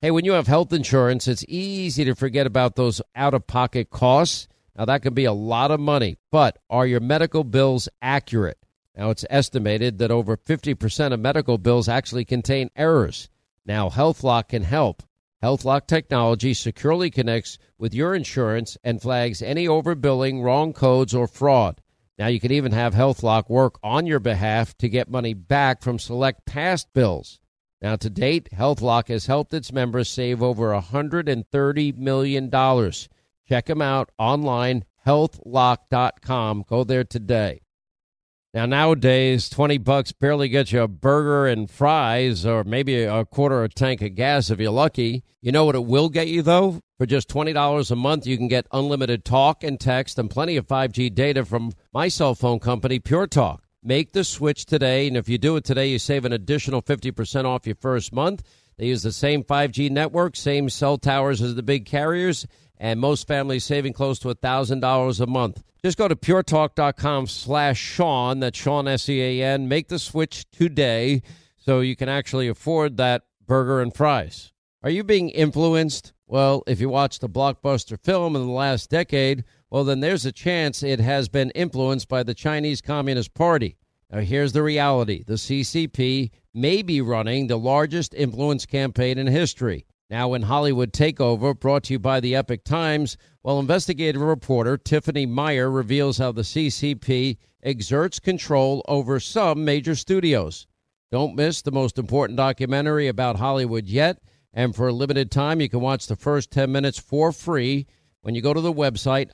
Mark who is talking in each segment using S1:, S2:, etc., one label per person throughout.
S1: Hey, when you have health insurance, it's easy to forget about those out-of-pocket costs. Now, that can be a lot of money, but are your medical bills accurate? Now, it's estimated that over 50% of medical bills actually contain errors. Now, HealthLock can help. HealthLock technology securely connects with your insurance and flags any overbilling, wrong codes, or fraud. Now, you can even have HealthLock work on your behalf to get money back from select past bills. Now, to date, HealthLock has helped its members save over $130 million. Check them out online, healthlock.com. Go there today. Now, nowadays, $20 barely gets you a burger and fries or maybe a quarter of a tank of gas if you're lucky. You know what it will get you, though? For just $20 a month, you can get unlimited talk and text and plenty of 5G data from my cell phone company, Pure Talk. Make the switch today, and if you do it today, you save an additional 50% off your first month. They use the same 5G network, same cell towers as the big carriers, and most families saving close to $1,000 a month. Just go to puretalk.com/Sean, that's Sean, S-E-A-N. Make the switch today so you can actually afford that burger and fries. Are you being influenced? Well, if you watched a blockbuster film in the last decade, well, then there's a chance it has been influenced by the Chinese Communist Party. Now, here's the reality. The CCP may be running the largest influence campaign in history. Now, in Hollywood Takeover, brought to you by the Epic Times, well, investigative reporter Tiffany Meyer reveals how the CCP exerts control over some major studios. Don't miss the most important documentary about Hollywood yet, and for a limited time, you can watch the first 10 minutes for free when you go to the website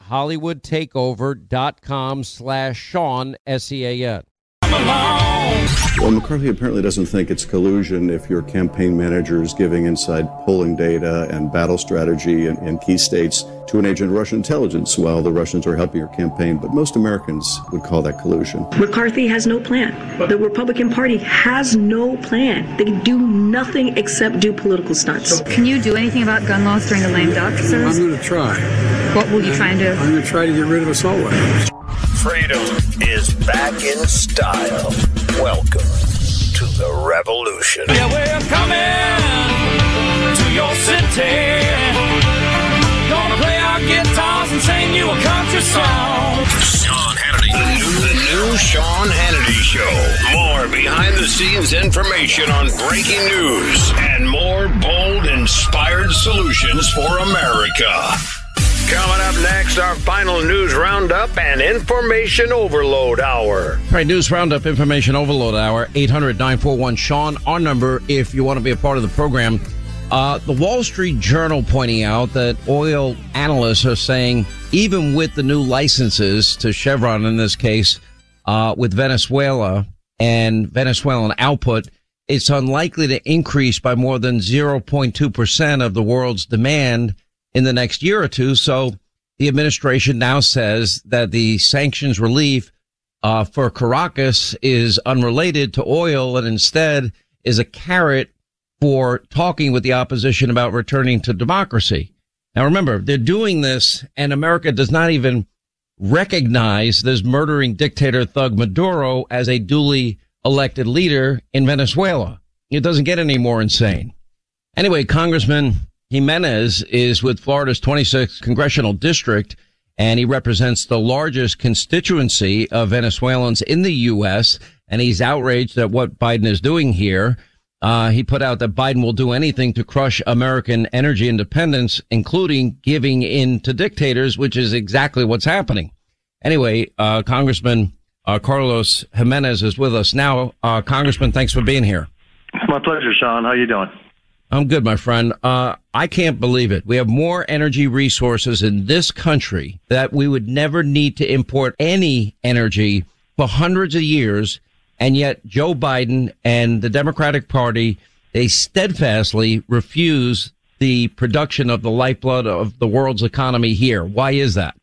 S1: hollywoodtakeover.com/Sean, S-E-A-N.
S2: Well, McCarthy apparently doesn't think it's collusion if your campaign manager is giving inside polling data and battle strategy in key states to an agent of Russian intelligence while the Russians are helping your campaign. But most Americans would call that collusion.
S3: McCarthy has no plan. The Republican Party has no plan. They do nothing except do political stunts.
S4: Can you do anything about gun laws during the lame duck, sir?
S5: I'm going to try.
S4: What will you try and do?
S5: I'm going to try to get rid of assault weapons.
S6: Freedom is back in style. Welcome to the revolution.
S7: Yeah, we're coming to your city. Gonna play our guitars and sing you a country song.
S6: Sean Hannity. The new Sean Hannity Show. More behind-the-scenes information on breaking news and more bold, inspired solutions for America. Coming up next, our final news roundup and information overload hour.
S1: All right, news roundup, information overload hour, 800-941-SEAN, our number if you want to be a part of the program. The Wall Street Journal pointing out that oil analysts are saying even with the new licenses to Chevron in this case, with Venezuela and Venezuelan output, it's unlikely to increase by more than 0.2% of the world's demand in the next year or two. So the administration now says that the sanctions relief for Caracas is unrelated to oil and instead is a carrot for talking with the opposition about returning to democracy. Now, remember, they're doing this and America does not even recognize this murdering dictator thug Maduro as a duly elected leader in Venezuela. It doesn't get any more insane. Anyway, Congressman Jimenez is with Florida's 26th congressional district, and he represents the largest constituency of Venezuelans in the U.S., and he's outraged at what Biden is doing here. He put out that Biden will do anything to crush American energy independence, including giving in to dictators, which is exactly what's happening. Anyway, Congressman Carlos Jimenez is with us now. Congressman, thanks for being here.
S8: It's my pleasure, Sean. How you doing?
S1: I'm good, my friend. I can't believe it. We have more energy resources in this country that we would never need to import any energy for hundreds of years. And yet Joe Biden and the Democratic Party, they steadfastly refuse the production of the lifeblood of the world's economy here. Why is that?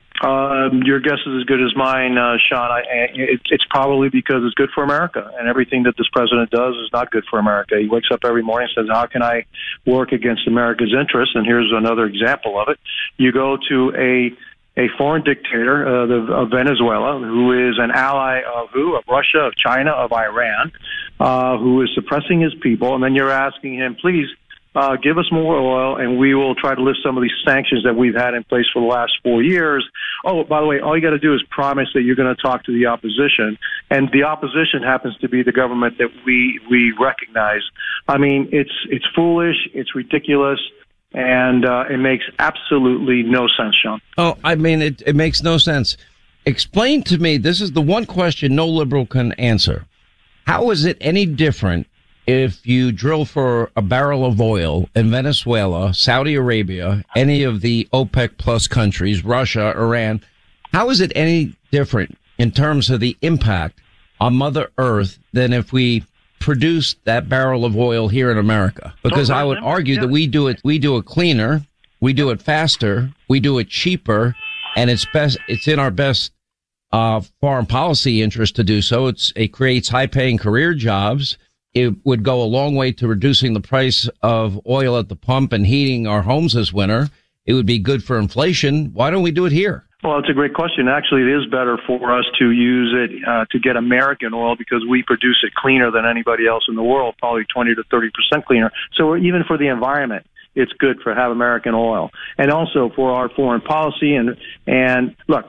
S8: Your guess is as good as mine, Sean. It's probably because it's good for America, and everything that this president does is not good for America. He wakes up every morning and says, how can I work against America's interests? And here's another example of it. You go to a foreign dictator of Venezuela, who is an ally of who? Of Russia, of China, of Iran, who is suppressing his people, and then you're asking him, please, give us more oil, and we will try to lift some of these sanctions that we've had in place for the last 4 years. Oh, by the way, all you got to do is promise that you're going to talk to the opposition, and the opposition happens to be the government that we recognize. I mean, it's foolish, it's ridiculous, and it makes absolutely no sense, Sean.
S1: Oh, I mean, it makes no sense. Explain to me, this is the one question no liberal can answer. How is it any different if you drill for a barrel of oil in Venezuela, Saudi Arabia, any of the OPEC plus countries, Russia, Iran? How is it any different in terms of the impact on Mother Earth than if we produce that barrel of oil here in America? Because I would argue that we do it cleaner, we do it faster, we do it cheaper, and it's in our best foreign policy interest to do so. It creates high-paying career jobs. It would go a long way to reducing the price of oil at the pump and heating our homes this winter. It would be good for inflation. Why don't we do it here?
S8: Well, it's a great question. Actually, it is better for us to use it to get American oil because we produce it cleaner than anybody else in the world, probably 20 to 30% cleaner. So even for the environment, it's good to have American oil. And also for our foreign policy. And look,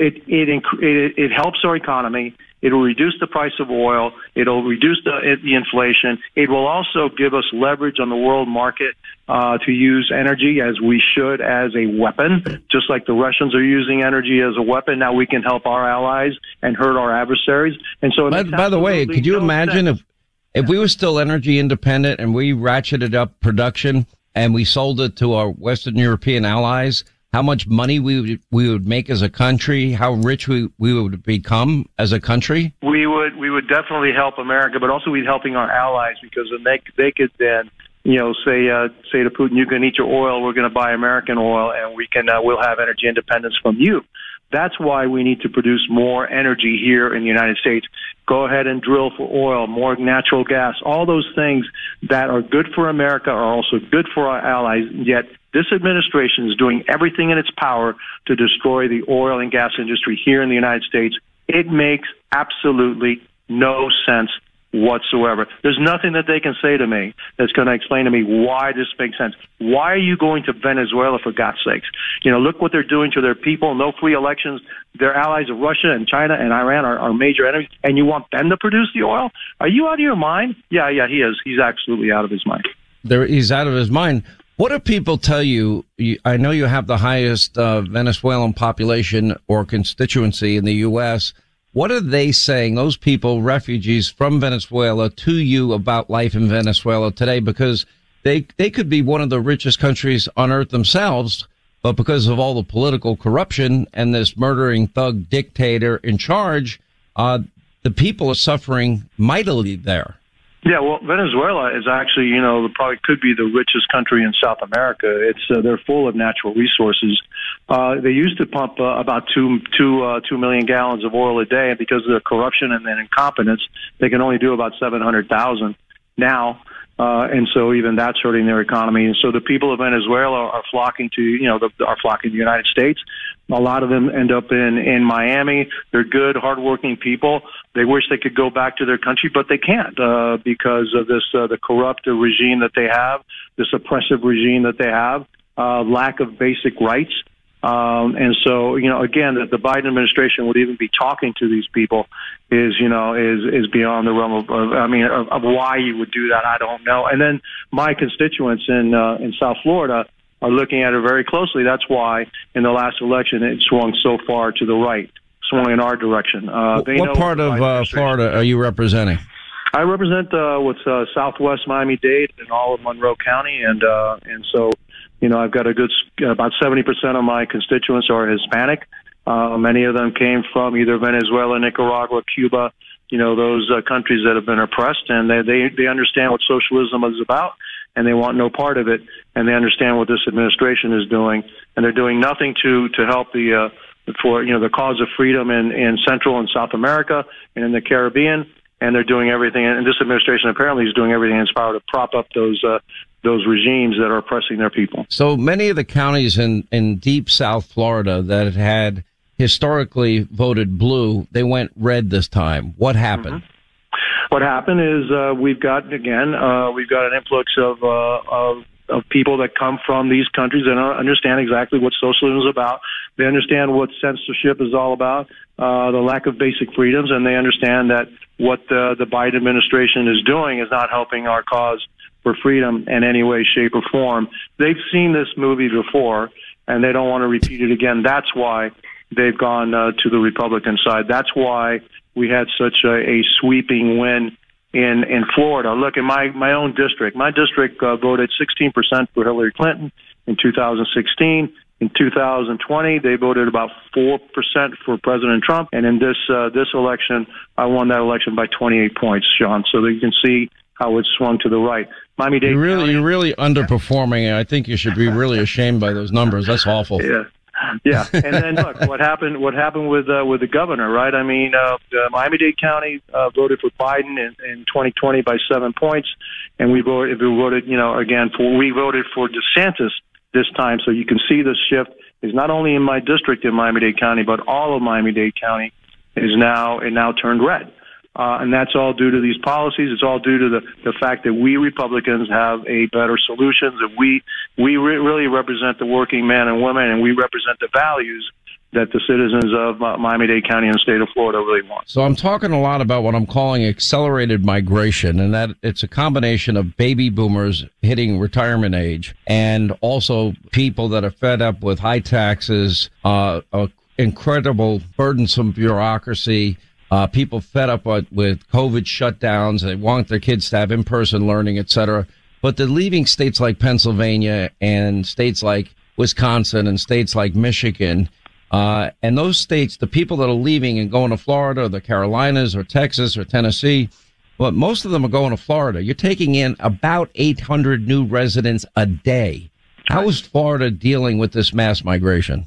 S8: it helps our economy. It will reduce the price of oil. It'll reduce the inflation. It will also give us leverage on the world market to use energy as we should as a weapon, just like the Russians are using energy as a weapon. Now we can help our allies and hurt our adversaries. And so,
S1: by the way, could you imagine if we were still energy independent and we ratcheted up production and we sold it to our Western European allies? How much money we would make as a country, how rich we would become as a country? We would definitely help America, but also we'd helping our allies because then they could then, say to Putin, you can eat your oil, we're going to buy American oil, and we'll have energy independence from you. That's why we need to produce more energy here in the United States. Go ahead and drill for oil, more natural gas. All those things that are good for America are also good for our allies, yet this administration is doing everything in its power to destroy the oil and gas industry here in the United States. It makes absolutely no sense whatsoever. There's nothing that they can say to me that's going to explain to me why this makes sense. Why are you going to Venezuela, for God's sakes? Look what they're doing to their people. No free elections. Their allies of Russia and China and Iran are major enemies, and you want them to produce the oil? Are you out of your mind? Yeah, he is. He's absolutely out of his mind. He's out of his mind. What do people tell you? I know you have the highest Venezuelan population or constituency in the U.S. What are they saying, those people, refugees from Venezuela, to you about life in Venezuela today? Because they could be one of the richest countries on earth themselves, but because of all the political corruption and this murdering thug dictator in charge, the people are suffering mightily there. Yeah, well, Venezuela is actually, probably could be the richest country in South America. They're full of natural resources. They used to pump about 2 million gallons of oil a day, and because of the corruption and then incompetence, they can only do about 700,000 now. And so even that's hurting their economy. And so the people of Venezuela are flocking to, are flocking to the United States. A lot of them end up in Miami. They're good, hardworking people. They wish they could go back to their country, but they can't because of this the corrupt regime that they have, this oppressive regime that they have, lack of basic rights. And so, again, that the Biden administration would even be talking to these people is beyond the realm of why you would do that. I don't know. And then my constituents in South Florida are looking at it very closely. That's why in the last election it swung so far to the right, swung in our direction. What part of Florida are you representing? I represent what's Southwest Miami-Dade and all of Monroe County, and so. I've got about 70% of my constituents are Hispanic. Many of them came from either Venezuela, Nicaragua, Cuba, those countries that have been oppressed, and they understand what socialism is about, and they want no part of it, and they understand what this administration is doing, and they're doing nothing to help the cause of freedom in Central and South America and in the Caribbean, and they're doing everything, and this administration apparently is doing everything in its power to prop up those regimes that are oppressing their people. So many of the counties in deep South Florida that had historically voted blue, they went red this time. What happened?
S8: What happened is we've got an influx of people that come from these countries and understand exactly what socialism is about. They understand what censorship is all about, the lack of basic freedoms, and they understand that what the Biden administration is doing is not helping our cause for freedom in any way, shape, or form. They've seen this movie before, and they don't want to repeat it again. That's why they've gone to the Republican side. That's why we had such a sweeping win in Florida. Look, in my own district, voted 16% for Hillary Clinton in 2016. In 2020, they voted about 4% for President Trump. And in this election, I won that election by 28 points, Sean. So that you can see how it swung to the right. Miami-Dade County.
S1: You're really underperforming. I think you should be really ashamed by those numbers. That's awful.
S8: Yeah. And then look, what happened with the governor, right? I mean, Miami-Dade County voted for Biden in 2020 by 7 points, and we voted for DeSantis this time. So you can see the shift is not only in my district in Miami-Dade County, but all of Miami-Dade County is now turned red. And that's all due to these policies. It's all due to the fact that we Republicans have a better solution, that we really represent the working man and woman, and we represent the values that the citizens of Miami-Dade County and the state of Florida really want.
S1: So I'm talking a lot about what I'm calling accelerated migration, and that it's a combination of baby boomers hitting retirement age and also people that are fed up with high taxes, incredible burdensome bureaucracy, people fed up with COVID shutdowns. They want their kids to have in-person learning, et cetera. But they're leaving states like Pennsylvania and states like Wisconsin and states like Michigan. And those states, the people that are leaving and going to Florida or the Carolinas or Texas or Tennessee, well, most of them are going to Florida. You're taking in about 800 new residents a day. How is Florida dealing with this mass migration?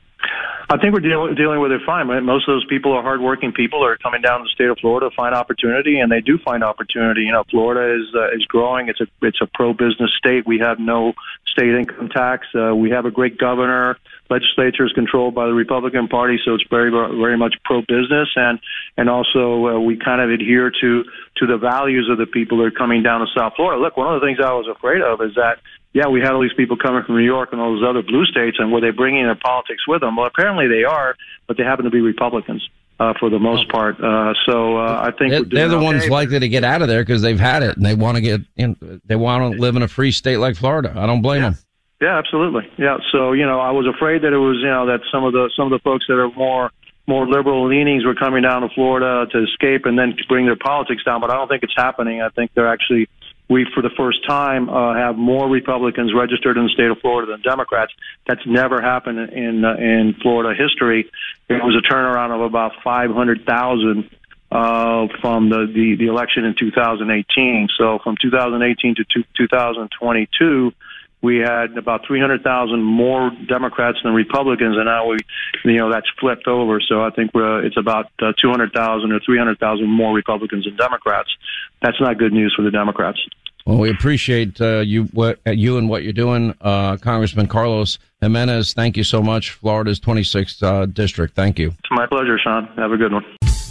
S8: I think we're dealing with it fine. Right? Most of those people are hardworking people who are coming down to the state of Florida to find opportunity, and they do find opportunity. You know, Florida is growing. It's a pro-business state. We have no state income tax. We have a great governor. Legislature is controlled by the Republican Party, so it's very, very much pro-business, and also we kind of adhere to the values of the people that are coming down to South Florida. Look, one of the things I was afraid of is that, yeah, we had all these people coming from New York and all those other blue states, and were they bringing their politics with them? Well, apparently they are, but they happen to be Republicans for the most part. So I think
S1: they're the ones likely to get out of there because they've had it and they want to get in. They want to live in a free state like Florida. I don't blame them.
S8: Yeah, absolutely. Yeah. So I was afraid that it was that some of the folks that are more liberal leanings were coming down to Florida to escape and then to bring their politics down. But I don't think it's happening. I think they're actually. We, for the first time, have more Republicans registered in the state of Florida than Democrats. That's never happened in Florida history. It was a turnaround of about 500,000 from the election in 2018. So from 2018 to 2022, we had about 300,000 more Democrats than Republicans, and now that's flipped over. So I think it's about 200,000 or 300,000 more Republicans than Democrats. That's not good news for the Democrats.
S1: Well, we appreciate you and what you're doing, Congressman Carlos Jimenez. Thank you so much. Florida's 26th district. Thank you.
S8: It's my pleasure, Sean. Have a good one.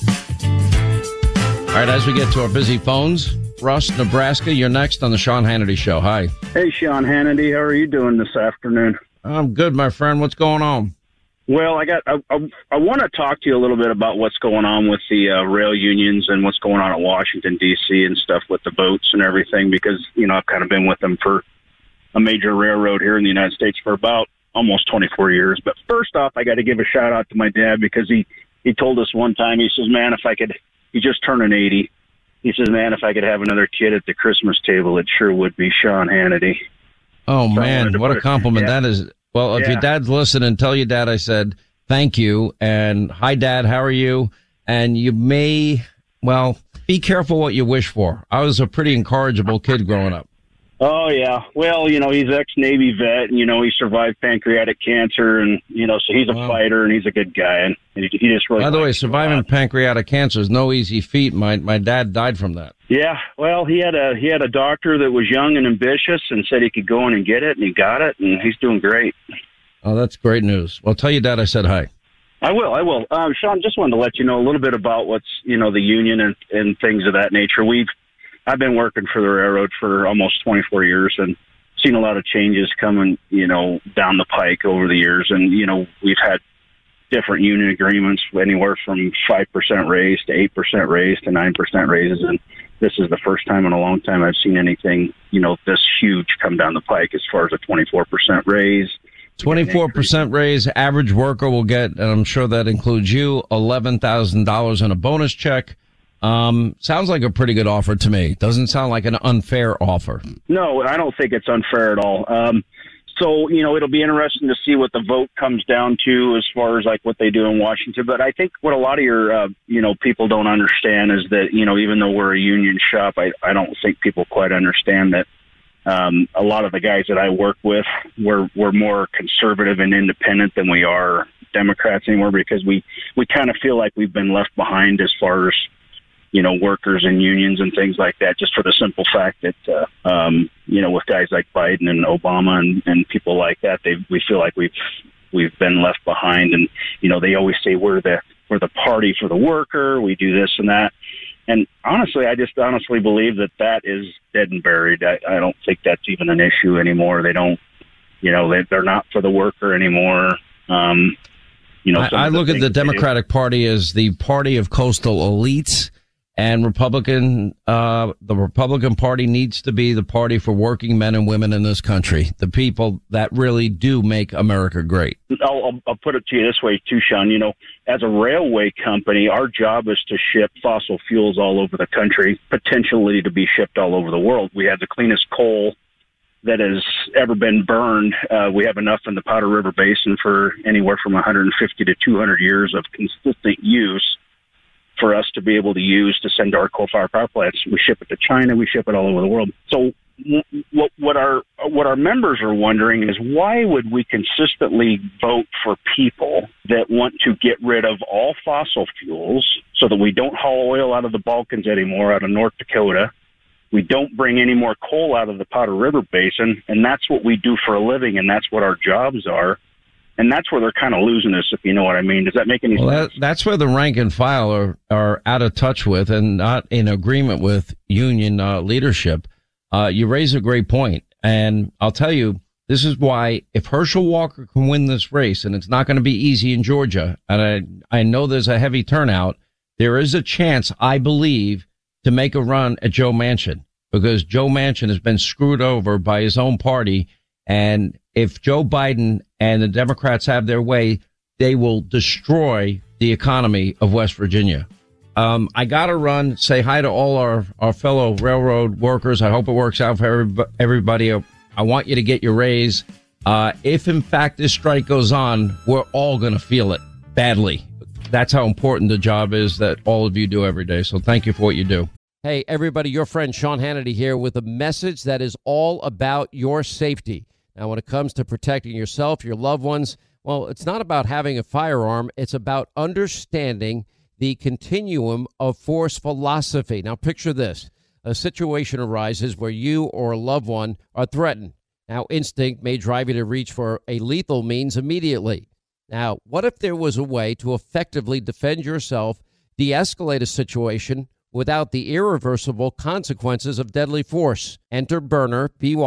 S1: All right, as we get to our busy phones, Russ, Nebraska, you're next on the Sean Hannity Show. Hi.
S9: Hey, Sean Hannity. How are you doing this afternoon?
S1: I'm good, my friend. What's going on?
S9: Well, I want to talk to you a little bit about what's going on with the rail unions and what's going on at Washington, D.C. and stuff with the boats and everything, because, I've kind of been with them for a major railroad here in the United States for about almost 24 years. But first off, I got to give a shout out to my dad because he told us one time, he says, man, he's just turning 80. He says, man, if I could have another kid at the Christmas table, it sure would be Sean Hannity.
S1: Oh, man, what a compliment that is. Well, if your dad's listening, tell your dad I said thank you. And hi, Dad, how are you? And you may, be careful what you wish for. I was a pretty incorrigible kid growing up.
S9: Oh, yeah. Well, he's ex-Navy vet, and, he survived pancreatic cancer, and, so he's a fighter, and he's a good guy, and he just really...
S1: By the way, surviving pancreatic cancer is no easy feat. My dad died from that.
S9: Yeah, well, he had a doctor that was young and ambitious and said he could go in and get it, and he got it, and he's doing great.
S1: Oh, that's great news. Well, tell your dad I said hi.
S9: I will. Sean, just wanted to let you know a little bit about what's, the union and things of that nature. I've been working for the railroad for almost 24 years and seen a lot of changes coming, down the pike over the years. And, we've had different union agreements, anywhere from 5% raise to 8% raise to 9% raises. And this is the first time in a long time I've seen anything, this huge come down the pike as far as a 24% raise.
S1: 24% raise, average worker will get, and I'm sure that includes you, $11,000 in a bonus check. Sounds like a pretty good offer to me. Doesn't sound like an unfair offer.
S9: No, I don't think it's unfair at all. So, it'll be interesting to see what the vote comes down to as far as like what they do in Washington. But I think what a lot of your, people don't understand is that, even though we're a union shop, I don't think people quite understand that. A lot of the guys that I work with, we're more conservative and independent than we are Democrats anymore, because we kind of feel like we've been left behind as far as, workers and unions and things like that, just for the simple fact that, with guys like Biden and Obama and people like that, we feel like we've been left behind. And, they always say we're the party for the worker. We do this and that. And honestly, I just honestly believe that is dead and buried. I don't think that's even an issue anymore. They don't, they're not for the worker anymore.
S1: I look at the Democratic Party as the party of coastal elites, and the Republican Party needs to be the party for working men and women in this country, the people that really do make America great.
S9: I'll put it to you this way too, Sean. As a railway company, our job is to ship fossil fuels all over the country, potentially to be shipped all over the world. We have the cleanest coal that has ever been burned. We have enough in the Powder River Basin for anywhere from 150 to 200 years of consistent use for us to be able to use to send to our coal-fired power plants. We ship it to China. We ship it all over the world. So what our members are wondering is, why would we consistently vote for people that want to get rid of all fossil fuels so that we don't haul oil out of the Balkans anymore, out of North Dakota? We don't bring any more coal out of the Powder River Basin, and that's what we do for a living, and that's what our jobs are. And that's where they're kind of losing us, if you know what I mean. Does that make any sense?
S1: That's where the rank and file are out of touch with and not in agreement with union leadership. You raise a great point. And I'll tell you, this is why if Herschel Walker can win this race, and it's not going to be easy in Georgia, and I know there's a heavy turnout, there is a chance, I believe, to make a run at Joe Manchin, because Joe Manchin has been screwed over by his own party. And if Joe Biden and the Democrats have their way, they will destroy the economy of West Virginia. I got to run, say hi to all our fellow railroad workers. I hope it works out for everybody. I want you to get your raise. If, in fact, this strike goes on, we're all going to feel it badly. That's how important the job is that all of you do every day. So thank you for what you do. Hey, everybody, your friend Sean Hannity here with a message that is all about your safety. Now, when it comes to protecting yourself, your loved ones, well, it's not about having a firearm. It's about understanding the continuum of force philosophy. Now, picture this. A situation arises where you or a loved one are threatened. Now, instinct may drive you to reach for a lethal means immediately. Now, what if there was a way to effectively defend yourself, de-escalate a situation without the irreversible consequences of deadly force? Enter Byrna,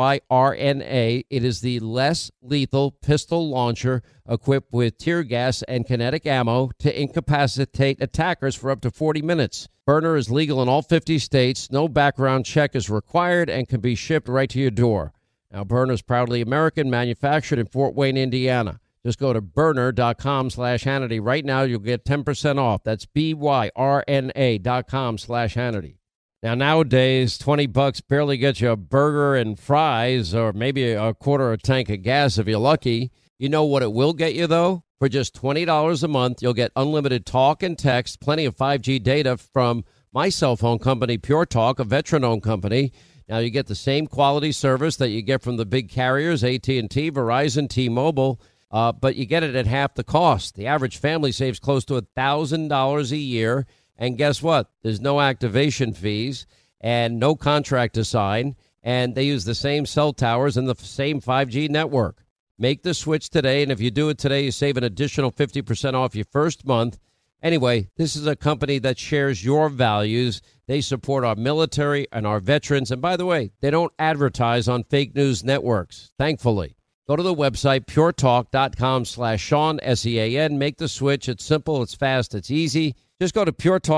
S1: B-Y-R-N-A. It is the less lethal pistol launcher equipped with tear gas and kinetic ammo to incapacitate attackers for up to 40 minutes. Byrna is legal in all 50 states. No background check is required and can be shipped right to your door. Now, Byrna is proudly American, manufactured in Fort Wayne, Indiana. Just go to Byrna.com/Hannity. Right now, you'll get 10% off. That's BYRNA.com/Hannity. Now, nowadays, $20 barely gets you a burger and fries, or maybe a quarter of a tank of gas if you're lucky. You know what it will get you, though? For just $20 a month, you'll get unlimited talk and text, plenty of 5G data from my cell phone company, Pure Talk, a veteran-owned company. Now, you get the same quality service that you get from the big carriers, AT&T, Verizon, T-Mobile, but you get it at half the cost. The average family saves close to $1,000 a year. And guess what? There's no activation fees and no contract to sign. And they use the same cell towers and the same 5G network. Make the switch today, and if you do it today, you save an additional 50% off your first month. Anyway, this is a company that shares your values. They support our military and our veterans. And by the way, they don't advertise on fake news networks, thankfully. Go to the website, puretalk.com/Sean, S-E-A-N. Make the switch. It's simple, it's fast, it's easy. Just go to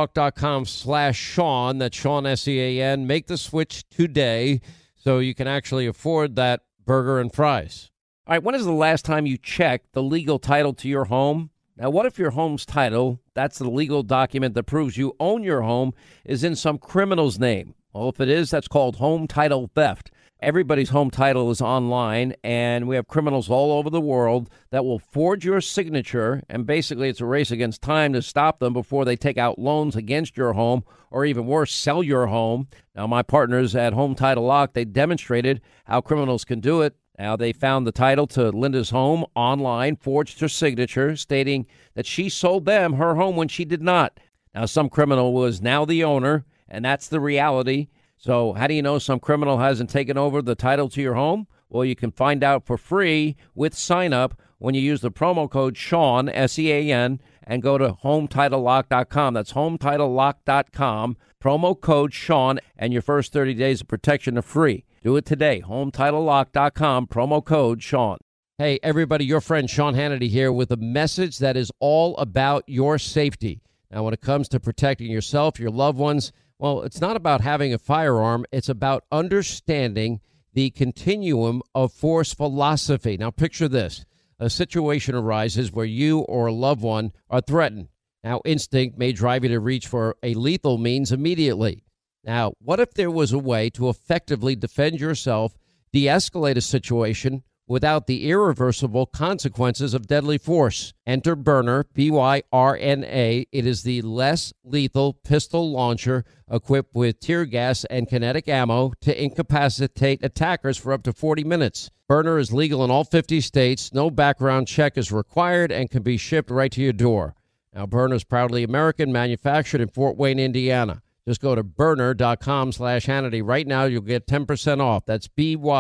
S1: puretalk.com/Sean, that's Sean, S-E-A-N. Make the switch today so you can actually afford that burger and fries. All right, when is the last time you checked the legal title to your home? Now, what if your home's title, that's the legal document that proves you own your home, is in some criminal's name? Well, if it is, that's called home title theft. Everybody's home title is online, and we have criminals all over the world that will forge your signature, and basically it's a race against time to stop them before they take out loans against your home, or even worse, sell your home. Now, my partners at Home Title Lock, they demonstrated how criminals can do it. Now, they found the title to Linda's home online, forged her signature, stating that she sold them her home when she did not. Now, some criminal was now the owner, and that's the reality. So how do you know some criminal hasn't taken over the title to your home? Well, you can find out for free with sign up when you use the promo code Sean, S-E-A-N, and go to HomeTitleLock.com. That's HomeTitleLock.com, promo code Sean, and your first 30 days of protection are free. Do it today. HomeTitleLock.com, promo code Sean. Hey, everybody, your friend Sean Hannity here with a message that is all about your safety. Now, when it comes to protecting yourself, your loved ones, well, it's not about having a firearm. It's about understanding the continuum of force philosophy. Now, picture this. A situation arises where you or a loved one are threatened. Now, instinct may drive you to reach for a lethal means immediately. Now, what if there was a way to effectively defend yourself, de-escalate a situation without the irreversible consequences of deadly force? Enter Byrna, B-Y-R-N-A. It is the less lethal pistol launcher equipped with tear gas and kinetic ammo to incapacitate attackers for up to 40 minutes. Byrna is legal in all 50 states. No background check is required and can be shipped right to your door. Now, Byrna is proudly American, manufactured in Fort Wayne, Indiana. Just go to Byrna.com/Hannity. Right now, you'll get 10% off. That's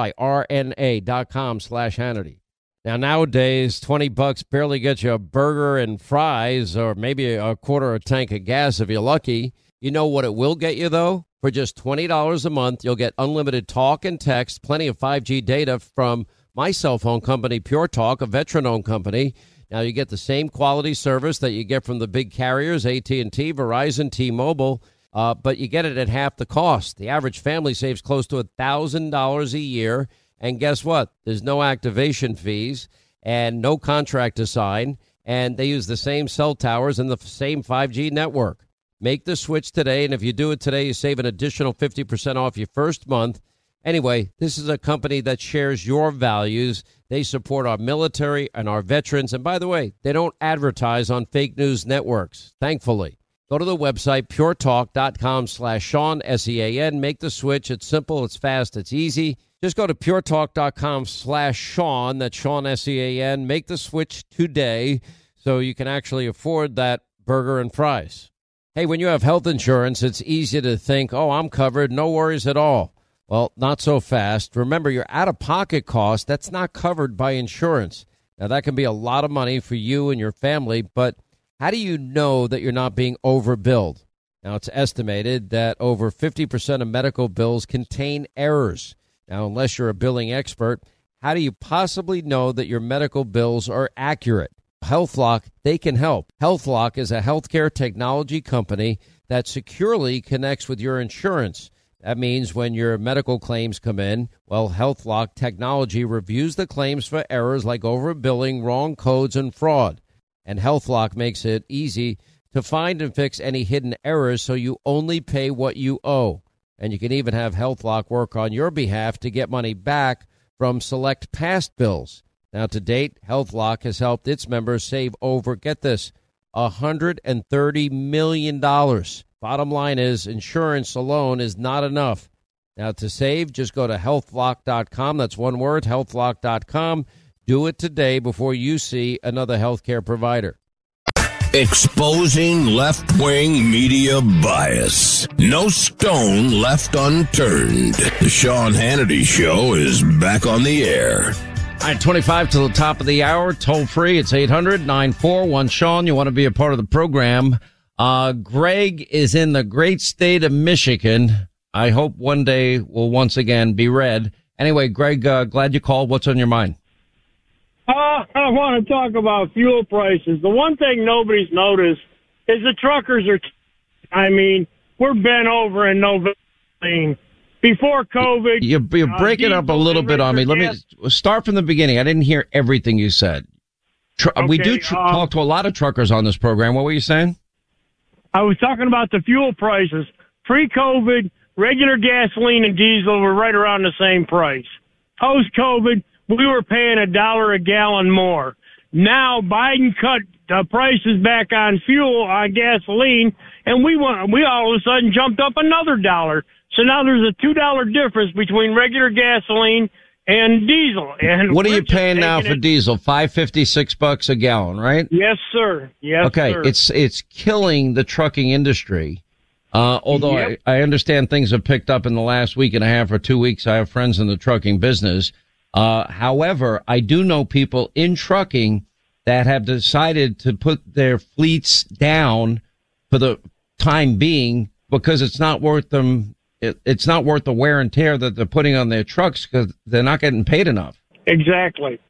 S1: BYRNA.com/Hannity. Now, nowadays, $20 barely gets you a burger and fries, or maybe a quarter of a tank of gas if you're lucky. You know what it will get you, though? For just $20 a month, you'll get unlimited talk and text, plenty of 5G data from my cell phone company, Pure Talk, a veteran-owned company. Now, you get the same quality service that you get from the big carriers, AT&T, Verizon, T-Mobile, but you get it at half the cost. The average family saves close to $1,000 a year. And guess what? There's no activation fees and no contract to sign. And they use the same cell towers and the same 5G network. Make the switch today. And if you do it today, you save an additional 50% off your first month. Anyway, this is a company that shares your values. They support our military and our veterans. And by the way, they don't advertise on fake news networks, thankfully. Go to the website, puretalk.com/Sean, S-E-A-N. Make the switch. It's simple, it's fast, it's easy. Just go to puretalk.com/Sean, that's Sean, S-E-A-N. Make the switch today so you can actually afford that burger and fries. Hey, when you have health insurance, it's easy to think, oh, I'm covered, no worries at all. Well, not so fast. Remember, your out-of-pocket cost, that's not covered by insurance. Now, that can be a lot of money for you and your family, but how do you know that you're not being overbilled? Now, it's estimated that over 50% of medical bills contain errors. Now, unless you're a billing expert, how do you possibly know that your medical bills are accurate? HealthLock, they can help. HealthLock is a healthcare technology company that securely connects with your insurance. That means when your medical claims come in, well, HealthLock technology reviews the claims for errors like overbilling, wrong codes, and fraud. And HealthLock makes it easy to find and fix any hidden errors so you only pay what you owe. And you can even have HealthLock work on your behalf to get money back from select past bills. Now, to date, HealthLock has helped its members save over, get this, $130 million. Bottom line is, insurance alone is not enough. Now, to save, just go to healthlock.com. That's one word, healthlock.com. Do it today before you see another healthcare provider.
S6: Exposing left-wing media bias. No stone left unturned. The Sean Hannity Show is back on the air.
S1: All right, 25 to the top of the hour, toll free. It's 800-941-SEAN. You want to be a part of the program. Greg is in the great state of Michigan. I hope one day will once again be red. Anyway, Greg, glad you called. What's on your mind?
S10: I want to talk about fuel prices. The one thing nobody's noticed is the truckers we're bent over in November. Before COVID.
S1: You're breaking up a little bit on me. Let me start from the beginning. I didn't hear everything you said. We do talk to a lot of truckers on this program. What were you saying?
S10: I was talking about the fuel prices. Pre-COVID, regular gasoline and diesel were right around the same price. Post-COVID, we were paying $1 a gallon more. Now Biden cut the prices back on fuel, on gasoline, and we all of a sudden jumped up another $1. So now there's a $2 difference between regular gasoline and diesel. And
S1: what are you paying now for diesel? $5.56 a gallon, right?
S10: Yes, sir. Yes,
S1: okay,
S10: sir.
S1: It's killing the trucking industry. Although I understand things have picked up in the last week and a half or 2 weeks. I have friends in the trucking business. However, I do know people in trucking that have decided to put their fleets down for the time being because it's not worth them. It's not worth the wear and tear that they're putting on their trucks because they're not getting paid enough.
S10: Exactly.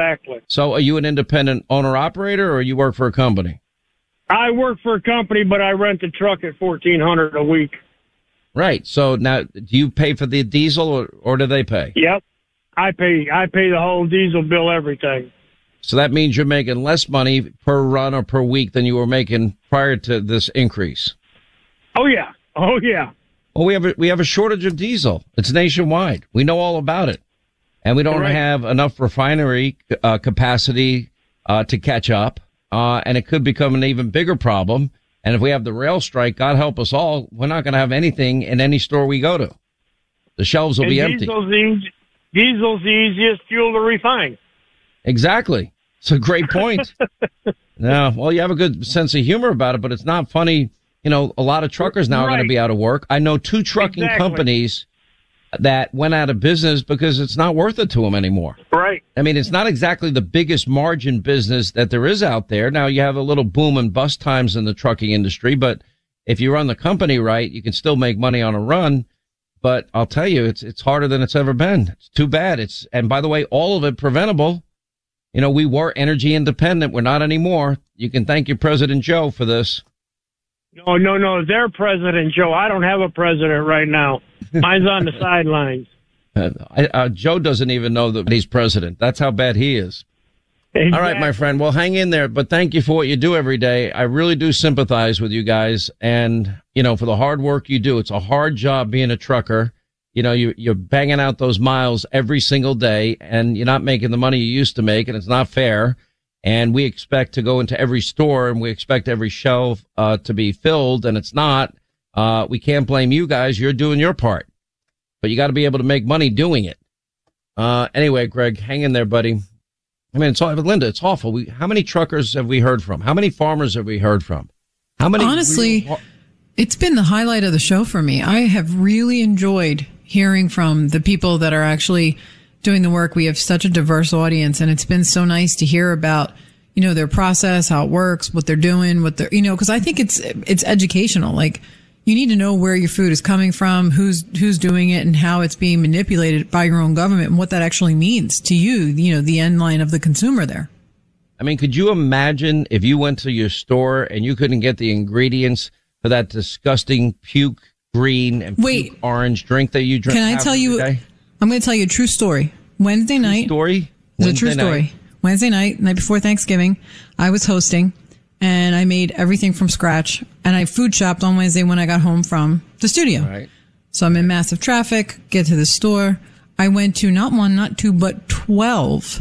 S1: So are you an independent owner-operator or you work for a company?
S10: I work for a company, but I rent a truck at $1,400 a week.
S1: Right. So now, do you pay for the diesel or do they pay?
S10: Yep. I pay the whole diesel bill, everything.
S1: So that means you're making less money per run or per week than you were making prior to this increase.
S10: Oh, yeah.
S1: Well, we have a shortage of diesel. It's nationwide. We know all about it. And we don't have enough refinery capacity to catch up. And it could become an even bigger problem. And if we have the rail strike, God help us all, we're not going to have anything in any store we go to. The shelves will be empty.
S10: Diesel's the easiest fuel to refine.
S1: Exactly. It's a great point. Yeah, well, you have a good sense of humor about it, but it's not funny. You know, a lot of truckers now are going to be out of work. I know 2 trucking companies that went out of business because it's not worth it to them anymore.
S10: Right.
S1: I mean, it's not exactly the biggest margin business that there is out there. Now, you have a little boom and bust times in the trucking industry, but if you run the company right, you can still make money on a run. But I'll tell you, it's harder than it's ever been. It's too bad. And by the way, all of it preventable. You know, we were energy independent. We're not anymore. You can thank your President Joe for this.
S10: No. They're President Joe. I don't have a president right now. Mine's on the sidelines.
S1: Joe doesn't even know that he's president. That's how bad he is. Exactly. All right, my friend. Well, hang in there. But thank you for what you do every day. I really do sympathize with you guys. And, you know, for the hard work you do. It's a hard job being a trucker. You know, you're banging out those miles every single day and you're not making the money you used to make. And it's not fair. And we expect to go into every store and we expect every shelf to be filled, and it's not. We can't blame you guys. You're doing your part, but you got to be able to make money doing it. Anyway, Greg, hang in there, buddy. I mean, Linda, it's awful. How many truckers have we heard from? How many farmers have we heard from? How many?
S11: Honestly, it's been the highlight of the show for me. I have really enjoyed hearing from the people that are actually doing the work. We have such a diverse audience, and it's been so nice to hear about, you know, their process, how it works, what they're doing, because I think it's educational. Like, you need to know where your food is coming from, who's doing it, and how it's being manipulated by your own government, and what that actually means to you, the end line of the consumer there.
S1: I mean, could you imagine if you went to your store and you couldn't get the ingredients for that disgusting puke green and puke orange drink that you drink?
S11: Can I tell you? I'm going to tell you a true story. Wednesday night. It's a true story. Wednesday night before Thanksgiving, I was hosting and I made everything from scratch, and I food shopped on Wednesday when I got home from the studio.
S1: Right.
S11: So I'm in massive traffic, get to the store. I went to not 1, not 2, but 12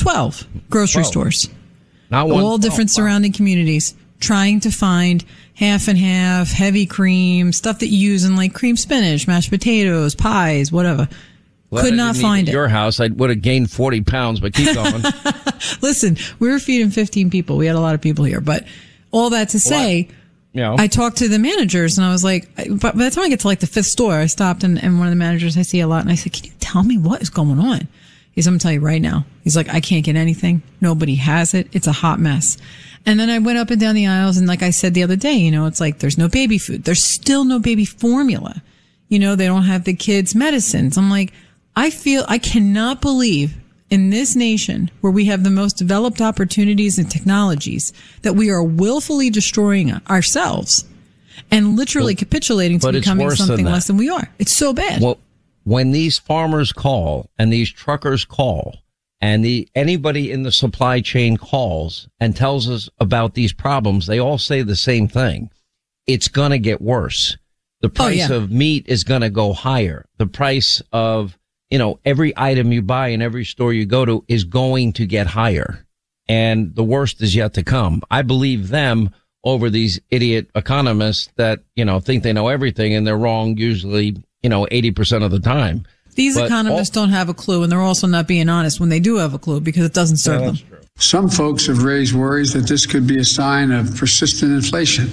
S11: grocery stores.
S1: Not one.
S11: All different surrounding communities, trying to find half and half, heavy cream, stuff that you use in like cream spinach, mashed potatoes, pies, whatever.
S1: Well,
S11: could not find it.
S1: At your house, I would have gained 40 pounds, but keep going.
S11: Listen, we were feeding 15 people. We had a lot of people here, but all that to say, I talked to the managers and I was like, by the time I get to like the 5th store, I stopped and one of the managers I see a lot, and I said, can you tell me what is going on? I'm going to tell you right now. He's like, I can't get anything. Nobody has it. It's a hot mess. And then I went up and down the aisles, and like I said the other day, it's like there's no baby food. There's still no baby formula. They don't have the kids' medicines. I'm like, I cannot believe in this nation where we have the most developed opportunities and technologies that we are willfully destroying ourselves and literally capitulating to becoming something less than we are. It's so bad.
S1: Well, when these farmers call and these truckers call and anybody in the supply chain calls and tells us about these problems, they all say the same thing. It's going to get worse. The price of meat is going to go higher. The price of, every item you buy in every store you go to is going to get higher. And the worst is yet to come. I believe them over these idiot economists that, think they know everything, and they're wrong usually, 80% of the time.
S11: These economists don't have a clue, and they're also not being honest when they do have a clue because it doesn't serve them.
S1: True.
S5: Some folks have raised worries that this could be a sign of persistent inflation,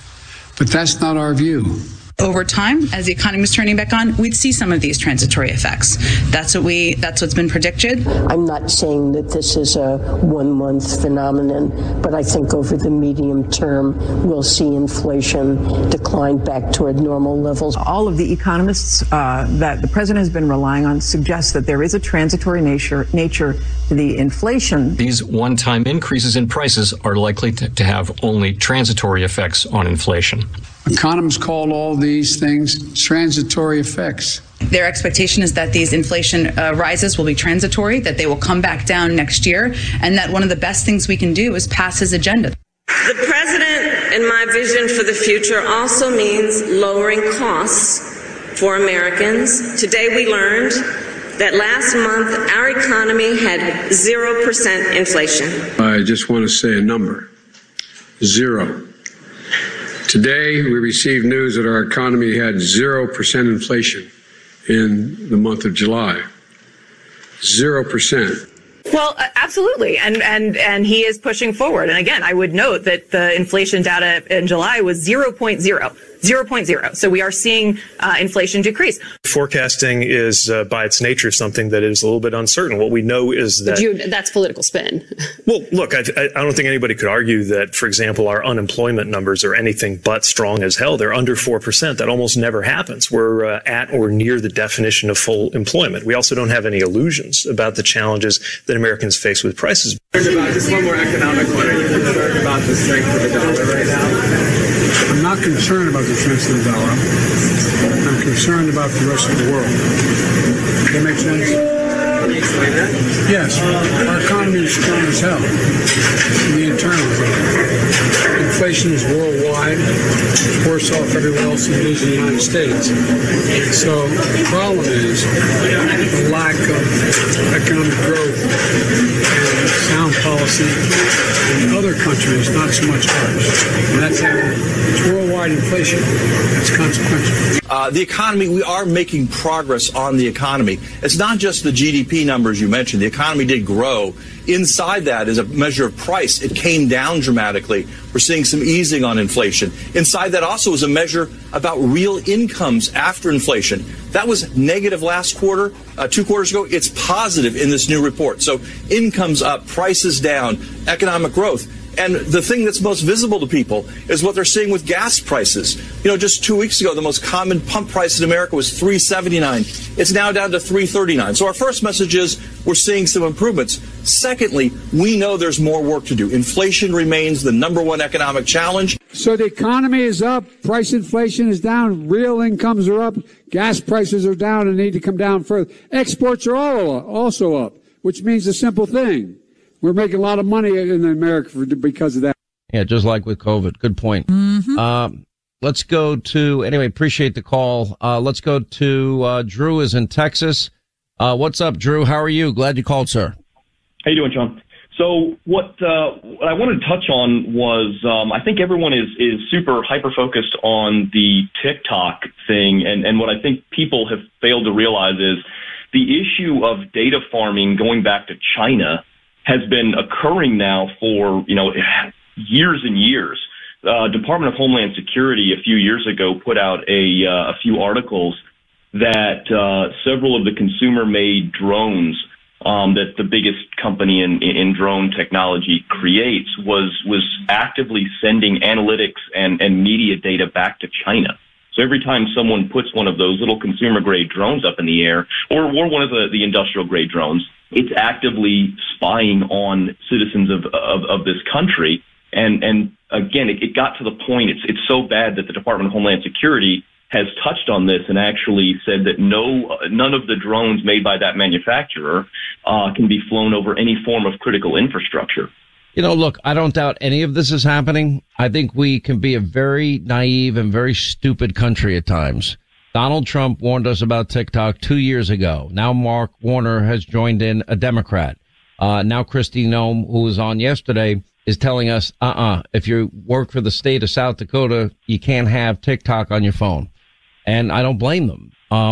S5: but that's not our view.
S12: Over time, as the economy is turning back on, we'd see some of these transitory effects. That's what's been predicted.
S13: I'm not saying that this is a 1 month phenomenon, but I think over the medium term, we'll see inflation decline back toward normal levels.
S14: All of the economists that the president has been relying on suggest that there is a transitory nature to the inflation.
S15: These one-time increases in prices are likely to have only transitory effects on inflation.
S5: Economists call all these things transitory effects.
S12: Their expectation is that these inflation rises will be transitory, that they will come back down next year, and that one of the best things we can do is pass his agenda.
S16: The president, in my vision for the future, also means lowering costs for Americans. Today we learned that last month our economy had 0% inflation.
S5: I just want to say a number. 0. Today, we received news that our economy had 0% inflation in the month of July. 0%.
S17: Well, absolutely. And he is pushing forward. And again, I would note that the inflation data in July was 0.0. So we are seeing inflation decrease.
S18: Forecasting is, by its nature, something that is a little bit uncertain. What we know is that...
S19: that's political spin.
S18: Well, look, I don't think anybody could argue that, for example, our unemployment numbers are anything but strong as hell. They're under 4%. That almost never happens. We're at or near the definition of full employment. We also don't have any illusions about the challenges that Americans face with prices.
S20: Just one more economic one. Are you concerned about the strength of the dollar right now?
S5: I'm not concerned about the strength of the dollar. I'm concerned about the rest of the world. Does that make sense?
S20: Can you explain that?
S5: Yes. Our economy is strong as hell. The internal thing. Inflation is worldwide. It's worse off everywhere else than it is in the United States. So the problem is the lack of economic growth and sound policy in other countries, not so much ours. And that's it's worldwide inflation. That's consequential.
S21: The economy, we are making progress on the economy. It's not just the GDP numbers you mentioned. The economy did grow. Inside that is a measure of price. It came down dramatically. We're seeing some easing on inflation. Inside that also is a measure about real incomes after inflation. That was negative last quarter, 2 quarters ago. It's positive in this new report. So incomes up, prices down, economic growth. And the thing that's most visible to people is what they're seeing with gas prices. Just 2 weeks ago, the most common pump price in America was $3.79. It's now down to $3.39. So our first message is we're seeing some improvements. Secondly, we know there's more work to do. Inflation remains the #1 economic challenge.
S5: So the economy is up, price inflation is down, real incomes are up, gas prices are down and need to come down further. Exports are also up, which means a simple thing. We're making a lot of money in America because of that.
S1: Yeah, just like with COVID. Good point.
S11: Mm-hmm.
S1: Let's go to, anyway, appreciate the call. Let's go to Drew is in Texas. What's up, Drew? How are you? Glad you called, sir.
S22: How you doing, John? So what I wanted to touch on was I think everyone is super hyper-focused on the TikTok thing, and what I think people have failed to realize is the issue of data farming going back to China has been occurring now for, years and years. Department of Homeland Security a few years ago put out a few articles that several of the consumer-made drones that the biggest company in drone technology creates was actively sending analytics and media data back to China. So every time someone puts one of those little consumer-grade drones up in the air, or one of the industrial-grade drones, it's actively spying on citizens of this country. And again, it got to the point, it's so bad that the Department of Homeland Security has touched on this and actually said that none of the drones made by that manufacturer can be flown over any form of critical infrastructure.
S1: You know, look, I don't doubt any of this is happening. I think we can be a very naive and very stupid country at times. Donald Trump warned us about TikTok 2 years ago. Now Mark Warner has joined in, a Democrat. Now Kristi Noem, who was on yesterday, is telling us, if you work for the state of South Dakota, you can't have TikTok on your phone. And I don't blame them.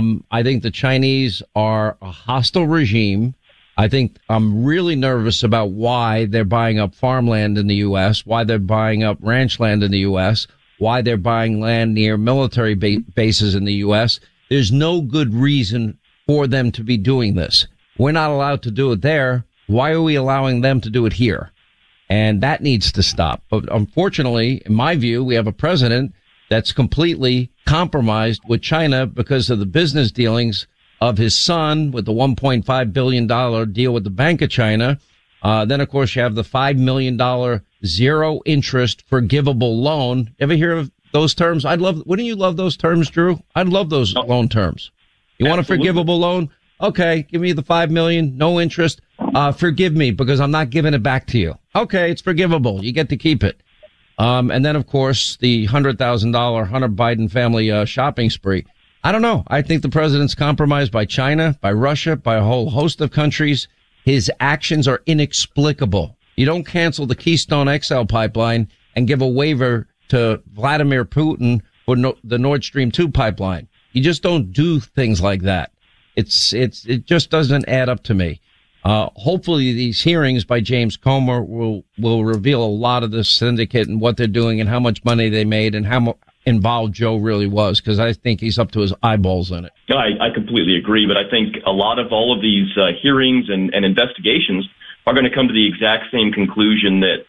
S1: I think the Chinese are a hostile regime. I think I'm really nervous about why they're buying up farmland in the U.S., why they're buying up ranch land in the U.S., why they're buying land near military bases in the U.S. There's no good reason for them to be doing this. We're not allowed to do it there. Why are we allowing them to do it here? And that needs to stop. But unfortunately, in my view, we have a president that's completely compromised with China because of the business dealings of his son with the $1.5 billion deal with the Bank of China. Then, of course, you have the $5 million zero interest forgivable loan. Ever hear of those terms? Wouldn't you love those terms, Drew? I'd love those loan terms. You want a forgivable loan? Okay, give me the $5 million, no interest. Forgive me because I'm not giving it back to you. Okay, it's forgivable. You get to keep it. And then, of course, the $100,000 Hunter Biden family shopping spree. I don't know. I think the president's compromised by China, by Russia, by a whole host of countries. His actions are inexplicable. You don't cancel the Keystone XL pipeline and give a waiver to Vladimir Putin for the Nord Stream 2 pipeline. You just don't do things like that. It just doesn't add up to me. Hopefully these hearings by James Comer will reveal a lot of this syndicate and what they're doing and how much money they made and how involved Joe really was, because I think he's up to his eyeballs in it.
S22: I completely agree, but I think a lot of all of these hearings and investigations are going to come to the exact same conclusion that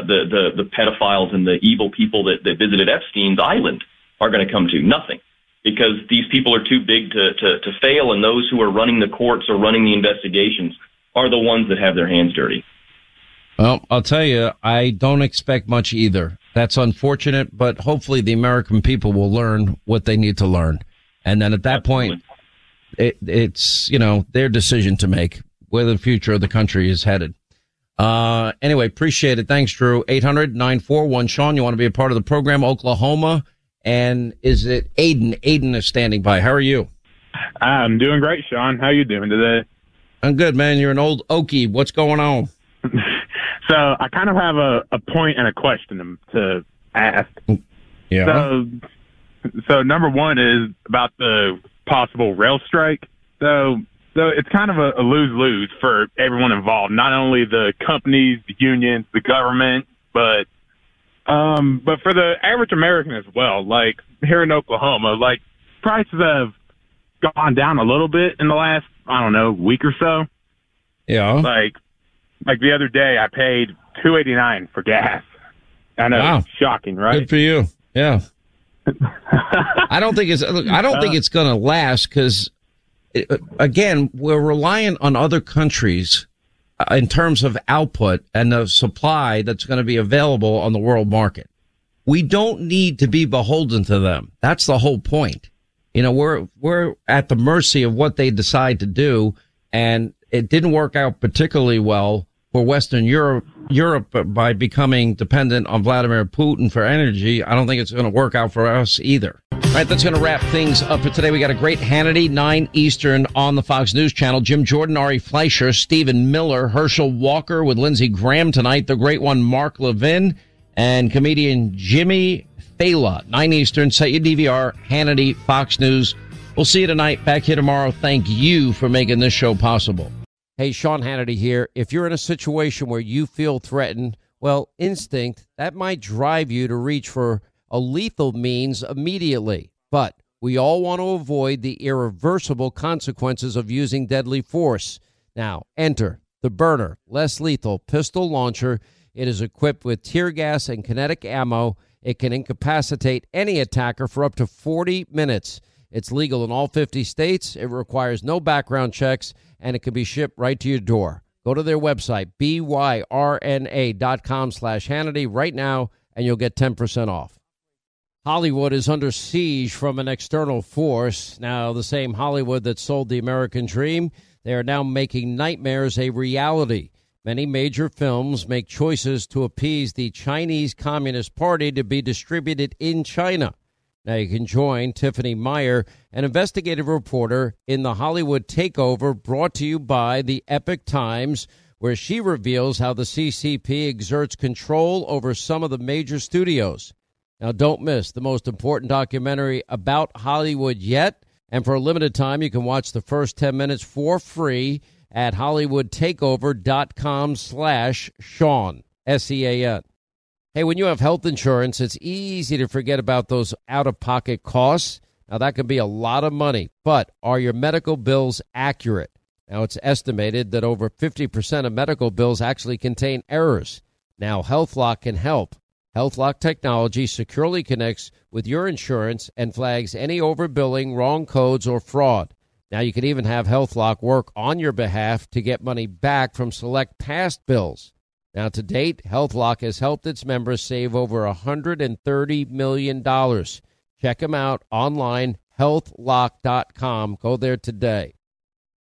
S22: the pedophiles and the evil people that visited Epstein's island are going to come to. Nothing. Because these people are too big to fail, and those who are running the courts or running the investigations are the ones that have their hands dirty.
S1: Well, I'll tell you, I don't expect much either. That's unfortunate, but hopefully the American people will learn what they need to learn. And then at that point, it's, their decision to make where the future of the country is headed. Anyway, appreciate it. Thanks, Drew. 800-941-SEAN. You want to be a part of the program, Oklahoma. And is it Aiden? Aiden is standing by. How are you?
S2: I'm doing great, Sean. How are you doing today?
S1: I'm good, man. You're an old Okie. What's going on?
S2: So I kind of have a point and a question to ask.
S1: Yeah.
S2: So number one is about the possible rail strike. So it's kind of a lose-lose for everyone involved, not only the companies, the unions, the government, but for the average American as well. Like here in Oklahoma, like prices have gone down a little bit in the last, week or so.
S1: Yeah.
S2: Like the other day, I paid $2.89 for gas. I know,
S1: wow.
S2: It's shocking, right?
S1: Good for you. Yeah. I don't think it's going to last because, again, we're reliant on other countries in terms of output and the supply that's going to be available on the world market. We don't need to be beholden to them. That's the whole point. We're at the mercy of what they decide to do, and it didn't work out particularly well for Western Europe by becoming dependent on Vladimir Putin for energy. I don't think it's going to work out for us either. All right, that's going to wrap things up for today. We got a great Hannity, 9 Eastern on the Fox News Channel. Jim Jordan, Ari Fleischer, Stephen Miller, Herschel Walker with Lindsey Graham tonight. The great one, Mark Levin, and comedian Jimmy Fallon. 9 Eastern, set your DVR, Hannity, Fox News. We'll see you tonight. Back here tomorrow. Thank you for making this show possible. Hey, Sean Hannity here. If you're in a situation where you feel threatened, well, instinct, that might drive you to reach for a lethal means immediately. But we all want to avoid the irreversible consequences of using deadly force. Now, enter the Byrna less lethal pistol launcher. It is equipped with tear gas and kinetic ammo. It can incapacitate any attacker for up to 40 minutes. It's legal in all 50 states. It requires no background checks, and it can be shipped right to your door. Go to their website, byrna.com/Hannity right now, and you'll get 10% off. Hollywood is under siege from an external force. Now, the same Hollywood that sold the American dream, they are now making nightmares a reality. Many major films make choices to appease the Chinese Communist Party to be distributed in China. Now you can join Tiffany Meyer, an investigative reporter in the Hollywood Takeover, brought to you by the Epoch Times, where she reveals how the CCP exerts control over some of the major studios. Now don't miss the most important documentary about Hollywood yet. And for a limited time, you can watch the first 10 minutes for free at HollywoodTakeover.com/Sean, SEAN. Hey, when you have health insurance, it's easy to forget about those out-of-pocket costs. Now, that can be a lot of money, but are your medical bills accurate? Now, it's estimated that over 50% of medical bills actually contain errors. Now, HealthLock can help. HealthLock technology securely connects with your insurance and flags any overbilling, wrong codes, or fraud. Now, you can even have HealthLock work on your behalf to get money back from select past bills. Now, to date, HealthLock has helped its members save over $130 million. Check them out online, healthlock.com. Go there today.